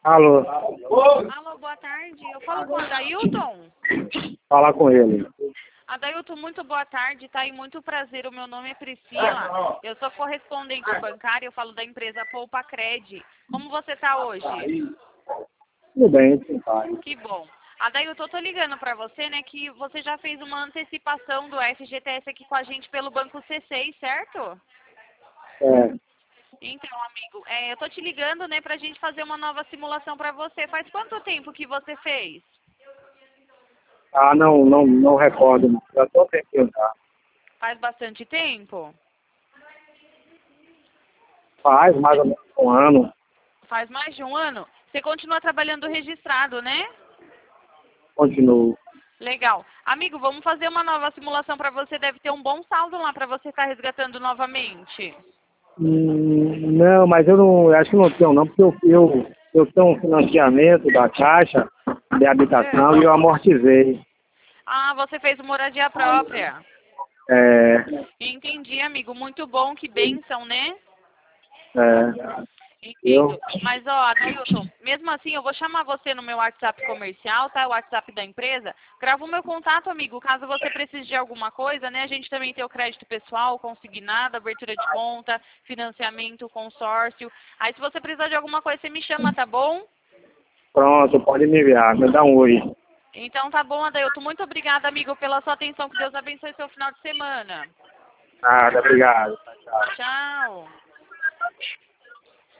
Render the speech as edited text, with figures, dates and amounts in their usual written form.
Alô, Alô, boa tarde. Eu falo com o Adailton. fala com ele. Adailton, muito boa tarde, tá? E muito prazer. O meu nome é Priscila. Eu sou correspondente bancária, eu falo da empresa Poupa Cred. Como você tá hoje? Tudo bem, sim, pai. Que bom. Adailton, eu tô ligando pra você, né, que você já fez uma antecipação do FGTS aqui com a gente pelo Banco C6, certo? É. Então, amigo, eu tô te ligando, né, pra gente fazer uma nova simulação pra você. Faz quanto tempo que você fez? Ah, não recordo. Não. Já estou tentando já. Faz bastante tempo? Faz mais ou menos um ano. Faz mais de um ano? Você continua trabalhando registrado, né? Continuo. Legal. Amigo, vamos fazer uma nova simulação para você. Deve ter um bom saldo lá para você estar resgatando novamente. Não, mas eu acho que não tenho não, porque eu tenho um financiamento da Caixa de habitação e eu amortizei. Ah, você fez moradia própria. É, Entendi, amigo. Muito bom. Que bênção, né? é, eu, Entendo. Mas, ó, Adailton, mesmo assim, eu vou chamar você no meu WhatsApp comercial, tá? O WhatsApp da empresa. Grava o meu contato, amigo. Caso você precise de alguma coisa, né? A gente também tem o crédito pessoal, consignado, abertura de conta, financiamento, consórcio. Aí, se você precisar de alguma coisa, você me chama, tá bom? pronto, pode me enviar, me dá um oi. Então, tá bom, Adailton. Muito obrigada, amigo, pela sua atenção. Que Deus abençoe seu final de semana. Nada, obrigado. Tchau, tchau. Tchau.